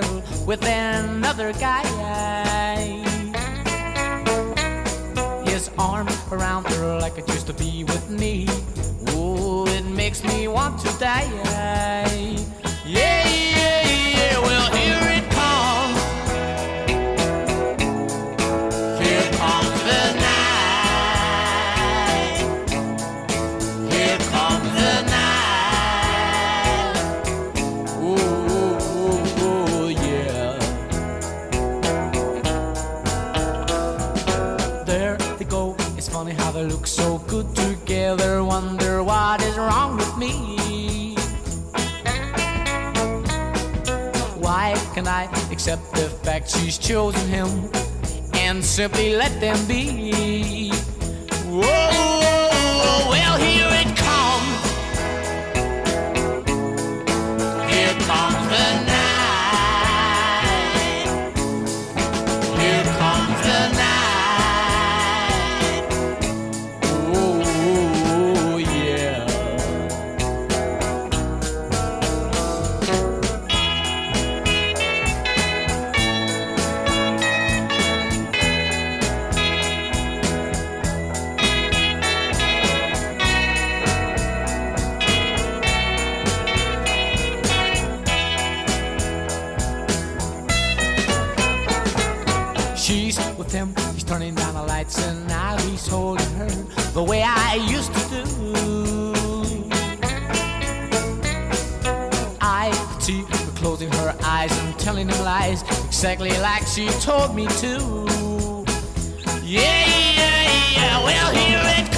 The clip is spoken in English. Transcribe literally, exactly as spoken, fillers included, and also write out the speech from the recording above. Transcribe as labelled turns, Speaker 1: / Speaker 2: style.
Speaker 1: girl with another guy. His arm around her like it used to be with me. Oh, it makes me want to die. Yeah, yeah, yeah, well, here it comes. Here comes the night. Here comes the night. Ooh, ooh, ooh, yeah. There they go. It's funny how they look so good together. Wonder what is wrong with me. Why can I accept the fact she's chosen him and simply let them be? Whoa, well, here it comes. Here comes the night. Here comes the night. Oh, yeah. She's with him, he's turning down the lights, and now he's holding her the way I used to do. I could see her closing her eyes and telling him lies, exactly like she told me to. Yeah, yeah, yeah, well, here it comes.